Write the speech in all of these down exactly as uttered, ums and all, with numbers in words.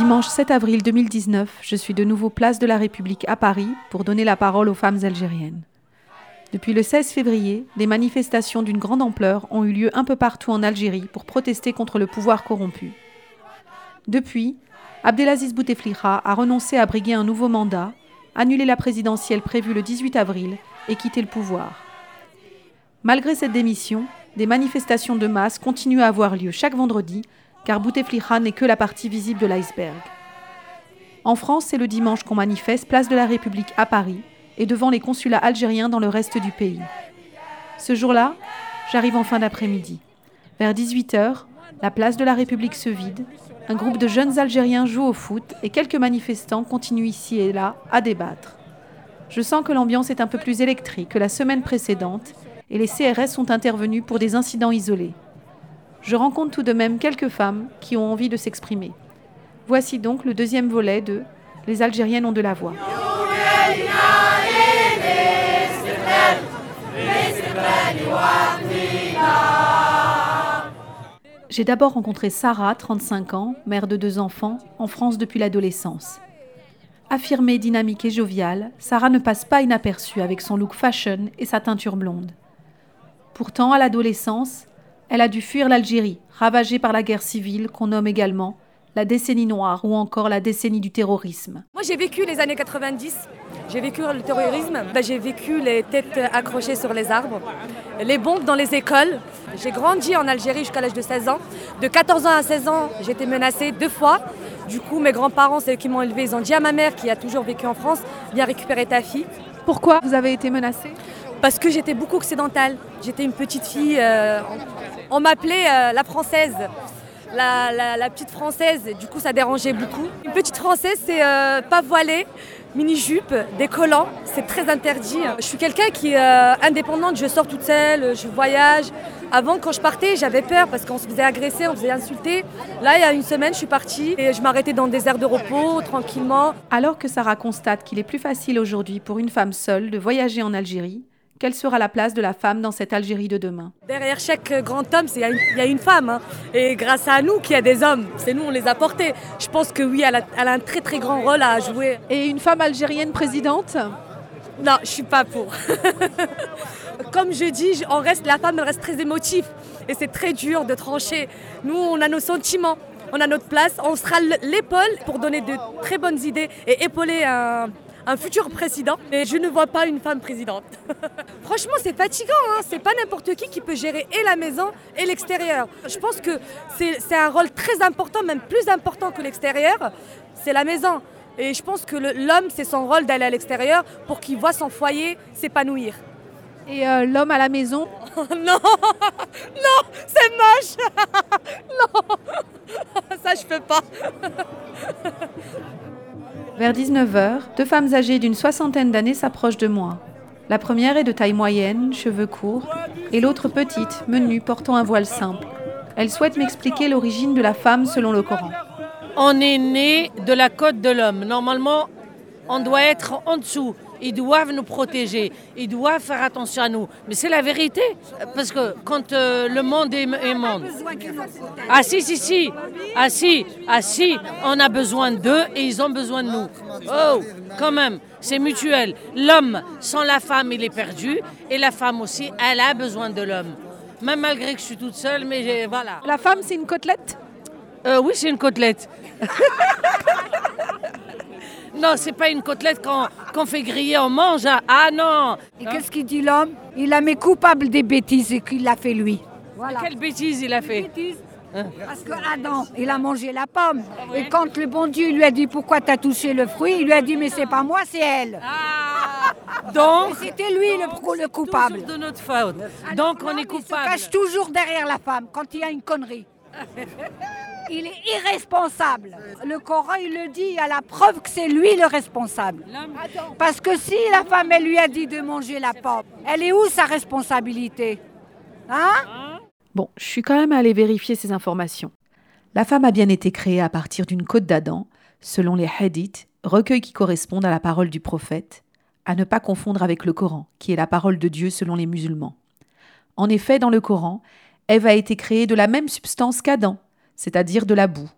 dimanche sept avril deux mille dix-neuf, je suis de nouveau place de la République à Paris pour donner la parole aux femmes algériennes. Depuis le seize février, des manifestations d'une grande ampleur ont eu lieu un peu partout en Algérie pour protester contre le pouvoir corrompu. Depuis, Abdelaziz Bouteflika a renoncé à briguer un nouveau mandat, annulé la présidentielle prévue le dix-huit avril et quitté le pouvoir. Malgré cette démission, des manifestations de masse continuent à avoir lieu chaque vendredi, car Bouteflika n'est que la partie visible de l'iceberg. En France, c'est le dimanche qu'on manifeste place de la République à Paris et devant les consulats algériens dans le reste du pays. Ce jour-là, j'arrive en fin d'après-midi. Vers dix-huit heures, la place de la République se vide, un groupe de jeunes Algériens joue au foot et quelques manifestants continuent ici et là à débattre. Je sens que l'ambiance est un peu plus électrique que la semaine précédente et les C R S sont intervenus pour des incidents isolés. Je rencontre tout de même quelques femmes qui ont envie de s'exprimer. Voici donc le deuxième volet de « Les Algériennes ont de la voix ». J'ai d'abord rencontré Sarah, trente-cinq ans, mère de deux enfants, en France depuis l'adolescence. Affirmée, dynamique et joviale, Sarah ne passe pas inaperçue avec son look fashion et sa teinture blonde. Pourtant, à l'adolescence, elle a dû fuir l'Algérie, ravagée par la guerre civile qu'on nomme également la décennie noire ou encore la décennie du terrorisme. Moi j'ai vécu les années quatre-vingt-dix, j'ai vécu le terrorisme, ben, j'ai vécu les têtes accrochées sur les arbres, les bombes dans les écoles. J'ai grandi en Algérie jusqu'à l'âge de seize ans. De quatorze ans à seize ans, j'ai été menacée deux fois. Du coup, mes grands-parents, c'est eux qui m'ont élevée, ils ont dit à ma mère qui a toujours vécu en France, viens récupérer ta fille. Pourquoi vous avez été menacée ? Parce que j'étais beaucoup occidentale. J'étais une petite fille, euh, on, on m'appelait euh, la française, la, la, la petite française, du coup ça dérangeait beaucoup. Une petite française, c'est euh, pas voilée, mini-jupe, des collants, c'est très interdit. Je suis quelqu'un qui est euh, indépendante, je sors toute seule, je voyage. Avant, quand je partais, j'avais peur parce qu'on se faisait agresser, on se faisait insulter. Là, il y a une semaine, je suis partie et je m'arrêtais dans des aires de repos, tranquillement. Alors que Sarah constate qu'il est plus facile aujourd'hui pour une femme seule de voyager en Algérie, quelle sera la place de la femme dans cette Algérie de demain ? Derrière chaque grand homme, il y, y a une femme. Hein. Et grâce à nous qu'il y a des hommes, c'est nous, on les a portés. Je pense que oui, elle a, elle a un très très grand rôle à jouer. Et une femme algérienne présidente ? Non, je suis pas pour. Comme je dis, on reste, la femme elle reste très émotive. Et c'est très dur de trancher. Nous, on a nos sentiments, on a notre place. On sera l'épaule pour donner de très bonnes idées et épauler un... un futur président, et je ne vois pas une femme présidente. Franchement, c'est fatigant, hein. C'est pas n'importe qui qui peut gérer et la maison et l'extérieur. Je pense que c'est, c'est un rôle très important, même plus important que l'extérieur, c'est la maison. Et je pense que le, l'homme, c'est son rôle d'aller à l'extérieur pour qu'il voit son foyer s'épanouir. Et euh, l'homme à la maison ? Non, non, c'est moche. Non, ça je peux pas. Vers dix-neuf heures, deux femmes âgées d'une soixantaine d'années s'approchent de moi. La première est de taille moyenne, cheveux courts, et l'autre petite, menue, portant un voile simple. Elle souhaite m'expliquer l'origine de la femme selon le Coran. On est né de la côte de l'homme. Normalement, on doit être en dessous. Ils doivent nous protéger, ils doivent faire attention à nous. Mais c'est la vérité, parce que quand euh, le monde est, est monde... Ah si, si, si, ah si, ah si, on a besoin d'eux et ils ont besoin de nous. Oh, quand même, c'est mutuel. L'homme, sans la femme, il est perdu, et la femme aussi, elle a besoin de l'homme. Même malgré que je suis toute seule, mais j'ai, voilà. La femme, c'est une côtelette ? euh, Oui, c'est une côtelette. Non, c'est pas une côtelette qu'on, qu'on fait griller, on mange. Hein. Ah non. Et hein? Qu'est-ce qu'il dit l'homme ? Il la met coupable des bêtises qu'il a fait lui. Voilà. Quelle bêtise il a fait ? Bêtise. Hein? Parce que Adam, il a mangé la pomme. Oui. Et quand le bon Dieu lui a dit pourquoi t'as touché le fruit, il lui a dit mais c'est pas moi, c'est elle. Ah. Donc et c'était lui le, le coupable. Toujours de notre faute. Donc on est coupable. Il se cache toujours derrière la femme quand il y a une connerie. Il est irresponsable. Le Coran, il le dit, il y a la preuve que c'est lui le responsable. Parce que si la femme, elle lui a dit de manger la pomme, elle est où sa responsabilité ? Hein ? Bon, je suis quand même allée vérifier ces informations. La femme a bien été créée à partir d'une côte d'Adam, selon les hadiths, recueils qui correspondent à la parole du prophète, à ne pas confondre avec le Coran, qui est la parole de Dieu selon les musulmans. En effet, dans le Coran, Ève a été créée de la même substance qu'Adam, c'est-à-dire de la boue.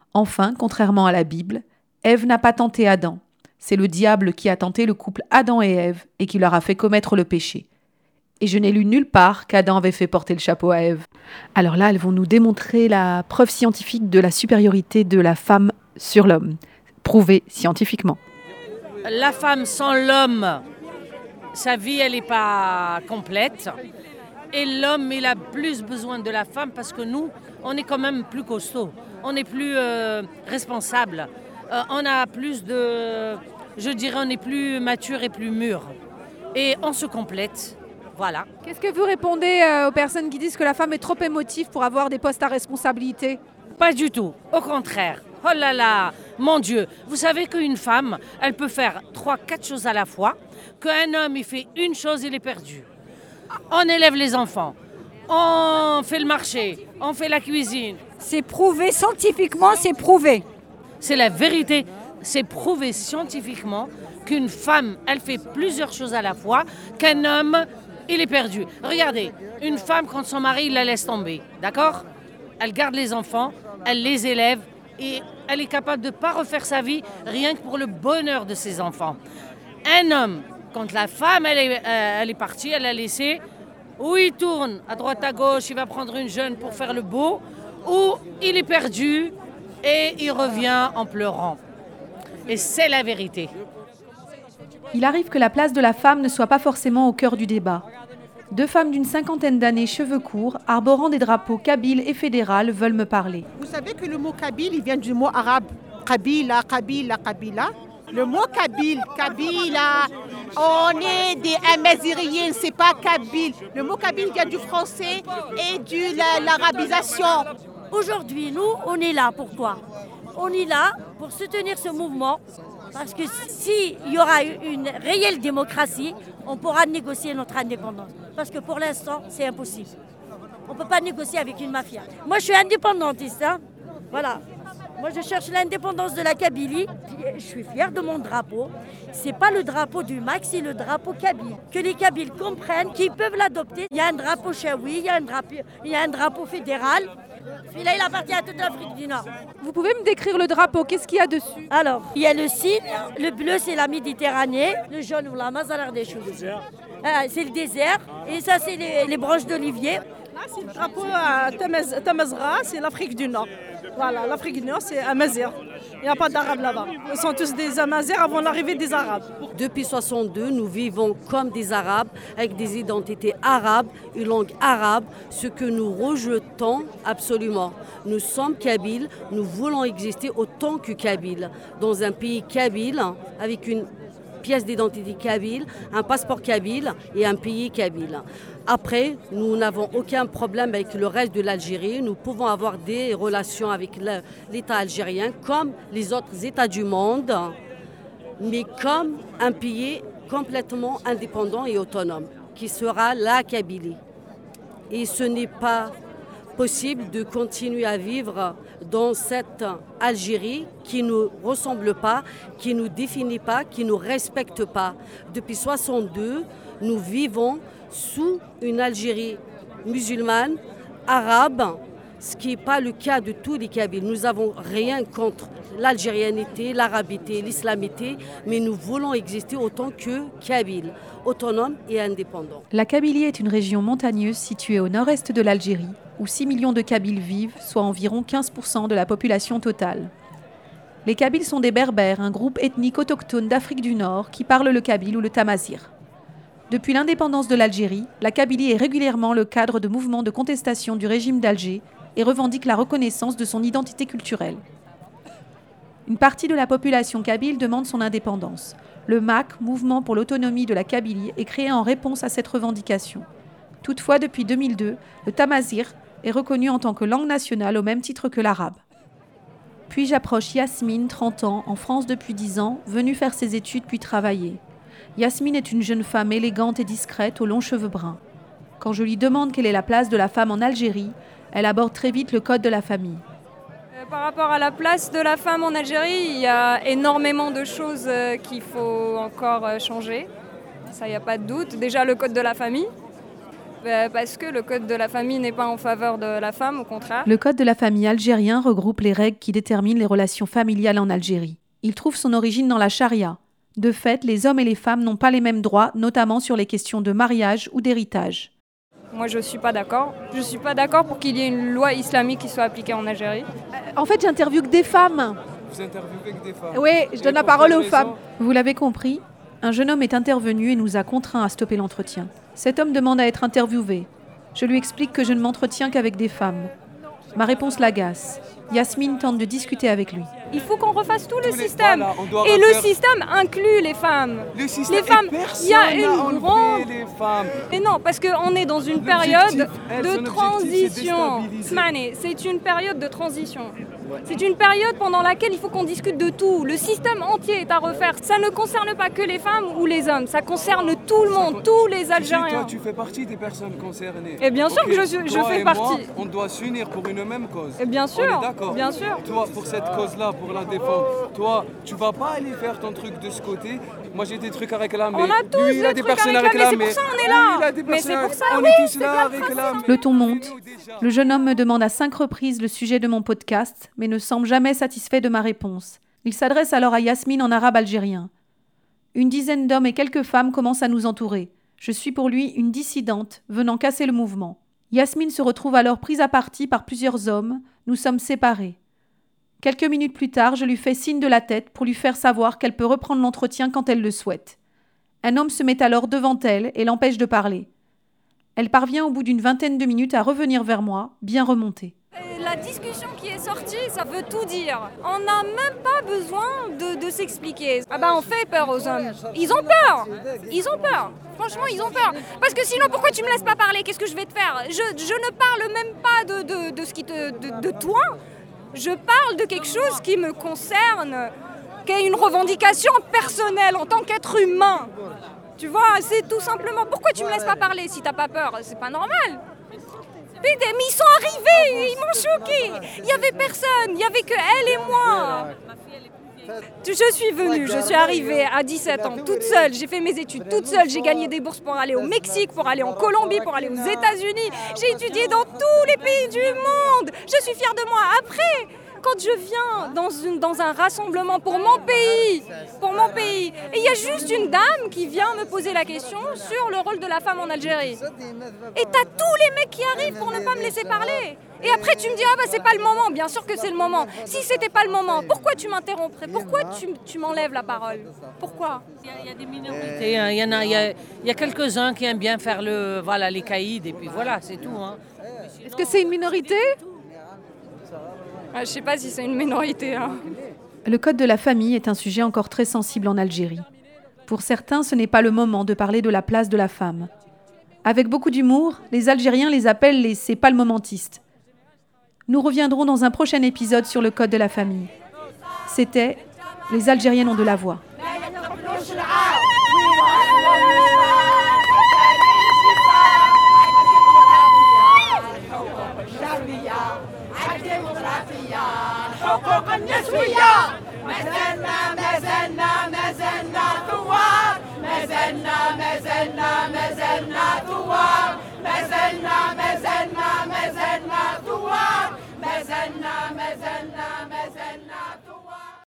Enfin, contrairement à la Bible, Ève n'a pas tenté Adam. C'est le diable qui a tenté le couple Adam et Ève et qui leur a fait commettre le péché. Et je n'ai lu nulle part qu'Adam avait fait porter le chapeau à Ève. Alors là, elles vont nous démontrer la preuve scientifique de la supériorité de la femme sur l'homme, prouvée scientifiquement. La femme sans l'homme, sa vie, elle n'est pas complète. Et l'homme, il a plus besoin de la femme parce que nous, on est quand même plus costaud, on est plus euh, responsable, euh, on a plus de, je dirais, on est plus mature et plus mûr. Et on se complète. Voilà. Qu'est-ce que vous répondez euh, aux personnes qui disent que la femme est trop émotive pour avoir des postes à responsabilité? Pas du tout, au contraire. Oh là là, mon Dieu, vous savez qu'une femme, elle peut faire trois, quatre choses à la fois, qu'un homme, il fait une chose, il est perdu. On élève les enfants, on fait le marché, on fait la cuisine. C'est prouvé scientifiquement, c'est prouvé. C'est la vérité, c'est prouvé scientifiquement qu'une femme, elle fait plusieurs choses à la fois, qu'un homme, il est perdu. Regardez, une femme, quand son mari, il la laisse tomber, d'accord? Elle garde les enfants, elle les élève et elle est capable de ne pas refaire sa vie rien que pour le bonheur de ses enfants. Un homme, quand la femme, elle est, euh, elle est partie, elle l'a laissé, ou il tourne à droite à gauche, il va prendre une jeune pour faire le beau, ou il est perdu et il revient en pleurant. Et c'est la vérité. Il arrive que la place de la femme ne soit pas forcément au cœur du débat. Deux femmes d'une cinquantaine d'années, cheveux courts, arborant des drapeaux kabyles et fédéral, veulent me parler. Vous savez que le mot kabyle, il vient du mot arabe. Kabila, Kabila, Kabila. Le mot kabyle, Kabila, on est des Amazighiens, c'est pas kabyle. Le mot kabyle vient du français et de la, l'arabisation. Aujourd'hui, nous, on est là. Pourquoi? On est là pour soutenir ce mouvement. Parce que s'il y aura une réelle démocratie, on pourra négocier notre indépendance. Parce que pour l'instant, c'est impossible. On ne peut pas négocier avec une mafia. Moi, je suis indépendantiste. Hein. Voilà. Moi, je cherche l'indépendance de la Kabylie. Je suis fière de mon drapeau. Ce n'est pas le drapeau du M A C, c'est le drapeau kabyle. Que les Kabyles comprennent qu'ils peuvent l'adopter. Il y a un drapeau chaoui, il y a un drapeau, il y a un drapeau fédéral. Celui-là, il appartient à toute l'Afrique du Nord. Vous pouvez me décrire le drapeau? Qu'est-ce qu'il y a dessus? Alors, il y a le signe. Le bleu, c'est la Méditerranée. Le jaune, la Mazar des choses. C'est le désert. Et ça, c'est les, les branches d'olivier. Là, c'est le drapeau à Tamaz- Tamazra, c'est l'Afrique du Nord. Voilà, l'Afrique du Nord, c'est Amazigh. Il n'y a pas d'Arabes là-bas. Ils sont tous des Amazighs avant l'arrivée des Arabes. Depuis soixante-deux, nous vivons comme des Arabes, avec des identités arabes, une langue arabe, ce que nous rejetons absolument. Nous sommes kabyles, nous voulons exister autant que kabyles, dans un pays kabyle, avec une pièce d'identité kabyle, un passeport kabyle et un pays kabyle. Après, nous n'avons aucun problème avec le reste de l'Algérie. Nous pouvons avoir des relations avec l'État algérien comme les autres États du monde, mais comme un pays complètement indépendant et autonome, qui sera la Kabylie. Et ce n'est pas possible de continuer à vivre dans cette Algérie qui ne nous ressemble pas, qui ne nous définit pas, qui ne nous respecte pas. Depuis soixante-deux, nous vivons sous une Algérie musulmane, arabe, ce qui n'est pas le cas de tous les Kabyles. Nous n'avons rien contre l'algérianité, l'arabité, l'islamité, mais nous voulons exister autant que Kabyles, autonomes et indépendants. La Kabylie est une région montagneuse située au nord-est de l'Algérie, où six millions de Kabyles vivent, soit environ quinze pour cent de la population totale. Les Kabyles sont des Berbères, un groupe ethnique autochtone d'Afrique du Nord qui parle le kabyle ou le tamazigh. Depuis l'indépendance de l'Algérie, la Kabylie est régulièrement le cadre de mouvements de contestation du régime d'Alger et revendique la reconnaissance de son identité culturelle. Une partie de la population kabyle demande son indépendance. Le M A C, Mouvement pour l'autonomie de la Kabylie, est créé en réponse à cette revendication. Toutefois, depuis deux mille deux, le tamazigh est reconnu en tant que langue nationale au même titre que l'arabe. Puis j'approche Yasmine, trente ans, en France depuis dix ans, venue faire ses études puis travailler. Yasmine est une jeune femme élégante et discrète aux longs cheveux bruns. Quand je lui demande quelle est la place de la femme en Algérie, elle aborde très vite le code de la famille. Par rapport à la place de la femme en Algérie, il y a énormément de choses qu'il faut encore changer. Ça, il n'y a pas de doute. Déjà, le code de la famille. euh, parce que le code de la famille n'est pas en faveur de la femme, au contraire. Le code de la famille algérien regroupe les règles qui déterminent les relations familiales en Algérie. Il trouve son origine dans la charia. De fait, les hommes et les femmes n'ont pas les mêmes droits, notamment sur les questions de mariage ou d'héritage. Moi, je ne suis pas d'accord. Je ne suis pas d'accord pour qu'il y ait une loi islamique qui soit appliquée en Algérie. En fait, j'interviewe que des femmes. Vous interviewez que des femmes. Oui, je donne la parole aux femmes. Vous l'avez compris, un jeune homme est intervenu et nous a contraints à stopper l'entretien. Cet homme demande à être interviewé. Je lui explique que je ne m'entretiens qu'avec des femmes. Ma réponse l'agace. Yasmine tente de discuter avec lui. Il faut qu'on refasse tout le Tous les- système. voilà, on doit Et refaire- le système inclut les femmes. Le système, Les femmes, et personne il y a n'a une enlevé grande... les femmes. Et non, parce qu'on est dans une L'objectif, période elle, de son objectif, c'est transition. déstabiliser. Smane, c'est une période de transition. C'est une période pendant laquelle il faut qu'on discute de tout. Le système entier est à refaire. Ça ne concerne pas que les femmes ou les hommes. Ça concerne tout le monde, tous les Tu sais, Algériens. Toi, tu fais partie des personnes concernées. Et bien sûr Ok, que je suis- je toi fais et moi, partie. on doit s'unir pour une même cause. Et bien On sûr, est d'accord. bien sûr. Toi, pour cette cause-là, pour la défendre, toi, tu vas pas aller faire ton truc de ce côté. Moi, j'ai des trucs à réclamer. On a tous Lui, il a des des trucs à personnes à réclamer, réclamer. c'est pour ça on est Lui, là. il a des Mais c'est personnes- pour ça, on oui, est tous c'est là bien à de toute réclamer. Le ton monte. Le jeune homme me demande à cinq reprises le sujet de mon podcast, mais ne semble jamais satisfait de ma réponse. Il s'adresse alors à Yasmine en arabe algérien. Une dizaine d'hommes et quelques femmes commencent à nous entourer. Je suis pour lui une dissidente, venant casser le mouvement. Yasmine se retrouve alors prise à partie par plusieurs hommes. Nous sommes séparés. Quelques minutes plus tard, je lui fais signe de la tête pour lui faire savoir qu'elle peut reprendre l'entretien quand elle le souhaite. Un homme se met alors devant elle et l'empêche de parler. Elle parvient au bout d'une vingtaine de minutes à revenir vers moi, bien remontée. Et la discussion qui est sortie, ça veut tout dire. On n'a même pas besoin de, de s'expliquer. Ah bah on fait peur aux hommes. Ils ont peur. Ils ont peur. Franchement, ils ont peur. Parce que sinon, pourquoi tu me laisses pas parler? Qu'est-ce que je vais te faire? je, je ne parle même pas de, de, de ce qui te, de, de toi. Je parle de quelque chose qui me concerne, qui est une revendication personnelle en tant qu'être humain. Tu vois, c'est tout simplement... Pourquoi tu me laisses pas parler si t'as pas peur? C'est pas normal. Putain, mais ils sont arrivés, ils m'ont choqué. Il y avait personne, il y avait que elle et moi. Je suis venue, je suis arrivée à dix-sept ans, toute seule. J'ai fait mes études toute seule. J'ai gagné des bourses pour aller au Mexique, pour aller en Colombie, pour aller aux États-Unis. J'ai étudié dans tous les pays du monde. Je suis fière de moi. Après, quand je viens dans, une, dans un rassemblement pour mon pays, pour mon pays, et il y a juste une dame qui vient me poser la question sur le rôle de la femme en Algérie. Et t'as tous les mecs qui arrivent pour ne pas me laisser parler. Et après tu me dis, ah bah c'est pas le moment. Bien sûr que c'est le moment. Si c'était pas le moment, pourquoi tu m'interromprais? Pourquoi tu, tu m'enlèves la parole? Pourquoi? Il y, a, il y a des minorités, hein. il y en a, il y a, il y a quelques-uns qui aiment bien faire le, voilà, les caïds, et puis voilà, c'est tout. Hein. Est-ce que c'est une minorité? Ah, je sais pas si c'est une minorité. Hein. Le code de la famille est un sujet encore très sensible en Algérie. Pour certains, ce n'est pas le moment de parler de la place de la femme. Avec beaucoup d'humour, les Algériens les appellent les « c'est pas le momentistes ». Nous reviendrons dans un prochain épisode sur le code de la famille. C'était « Les Algériennes ont de la voix ». حقوق النسوية